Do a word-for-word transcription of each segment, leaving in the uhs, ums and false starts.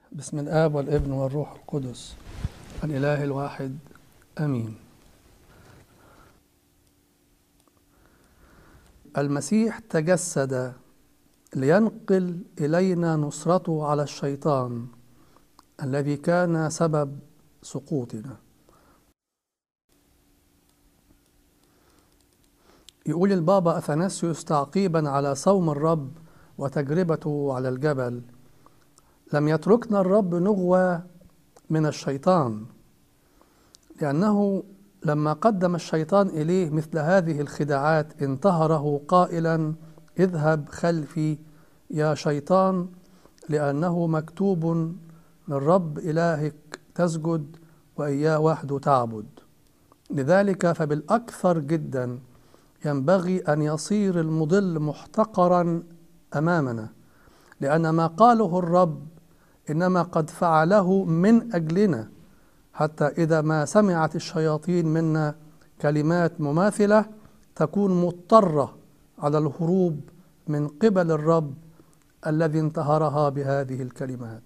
بسم الآب والابن والروح القدس الإله الواحد آمين. المسيح تجسد لينقل إلينا نصرته على الشيطان الذي كان سبب سقوطنا. يقول البابا أثناسيوس تعقيبا على صوم الرب وتجربته على الجبل: لم يتركنا الرب نغوى من الشيطان، لأنه لما قدم الشيطان إليه مثل هذه الخداعات انتهره قائلا: اذهب خلفي يا شيطان، لأنه مكتوب للرب إلهك تسجد وإياه وحده تعبد. لذلك فبالأكثر جدا ينبغي أن يصير المضل محتقرا أمامنا، لأن ما قاله الرب إنما قد فعله من أجلنا، حتى إذا ما سمعت الشياطين منا كلمات مماثلة تكون مضطرة على الهروب من قبل الرب الذي انتهرها بهذه الكلمات.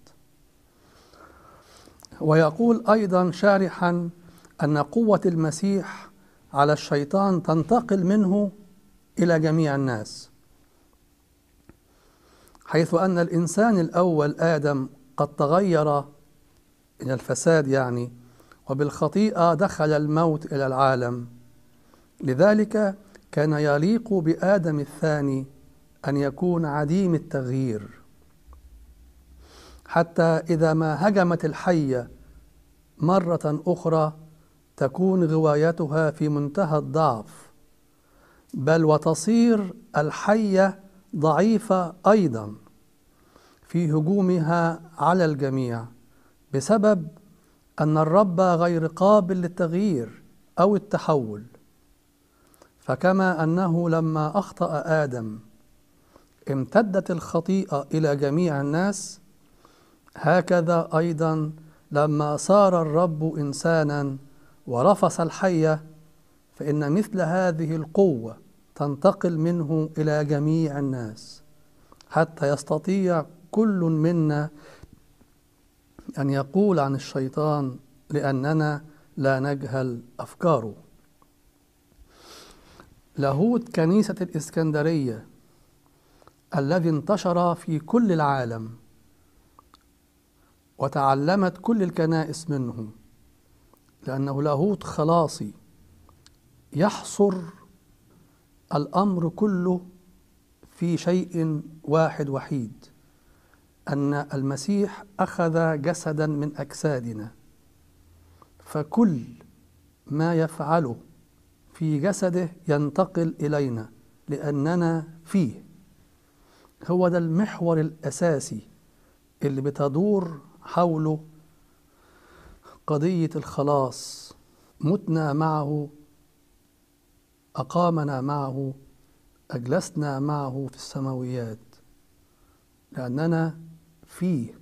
ويقول أيضا شارحا أن قوة المسيح على الشيطان تنتقل منه إلى جميع الناس، حيث أن الإنسان الأول آدم قد تغير من الفساد يعني، وبالخطيئة دخل الموت إلى العالم. لذلك كان يليق بآدم الثاني أن يكون عديم التغيير، حتى إذا ما هجمت الحية مرة أخرى تكون غوايتها في منتهى الضعف، بل وتصير الحية ضعيفة أيضا في هجومها على الجميع، بسبب أن الرب غير قابل للتغيير أو التحول. فكما أنه لما أخطأ آدم امتدت الخطيئة إلى جميع الناس، هكذا أيضا لما صار الرب إنسانا ورفس الحية، فإن مثل هذه القوة تنتقل منه إلى جميع الناس، حتى يستطيع كل منا أن يقول عن الشيطان: لأننا لا نجهل أفكاره. لاهوت كنيسة الإسكندرية الذي انتشر في كل العالم وتعلمت كل الكنائس منه، لأنه لاهوت خلاصي يحصر الأمر كله في شيء واحد وحيد: أن المسيح أخذ جسدا من أجسادنا، فكل ما يفعله في جسده ينتقل إلينا لأننا فيه. هو ده المحور الأساسي اللي بتدور حوله قضية الخلاص. متنا معه، أقامنا معه، أجلسنا معه في السماويات، لأننا فيه.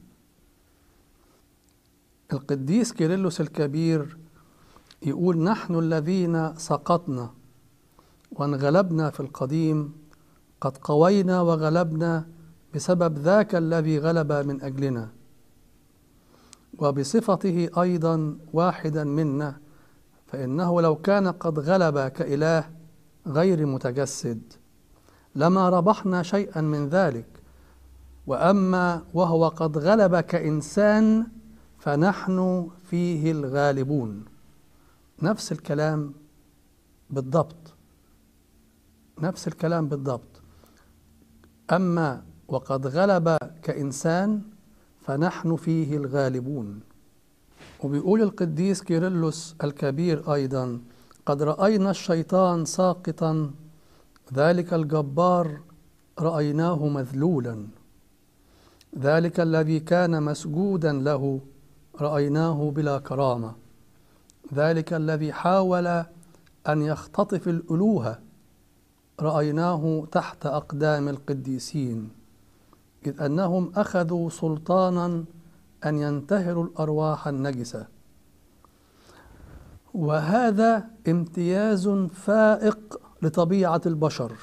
القديس كيرلس الكبير يقول: نحن الذين سقطنا وانغلبنا في القديم قد قوينا وغلبنا بسبب ذاك الذي غلب من أجلنا، وبصفته أيضا واحدا منا، فإنه لو كان قد غلب كإله غير متجسد لما ربحنا شيئا من ذلك، وأما وهو قد غلب كإنسان فنحن فيه الغالبون. نفس الكلام بالضبط، نفس الكلام بالضبط. أما وقد غلب كإنسان فنحن فيه الغالبون. وبيقول القديس كيرلس الكبير أيضا: قد رأينا الشيطان ساقطا، ذلك الجبار رأيناه مذلولا، ذلك الذي كان مسجودا له رأيناه بلا كرامة، ذلك الذي حاول أن يختطف الألوهة رأيناه تحت أقدام القديسين، إذ أنهم أخذوا سلطانا أن ينتهروا الأرواح النجسة. وهذا امتياز فائق لطبيعة البشر،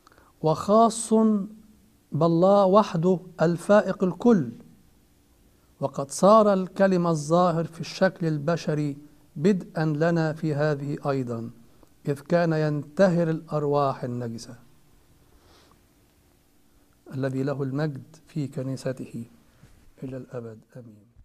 وخاص بالله وحده الفائق الكل، وقد صار الكلمة الظاهر في الشكل البشري بدءا لنا في هذه أيضا، إذ كان ينتهر الأرواح النجسة، الذي له المجد في كنيسته إلى الأبد. آمين.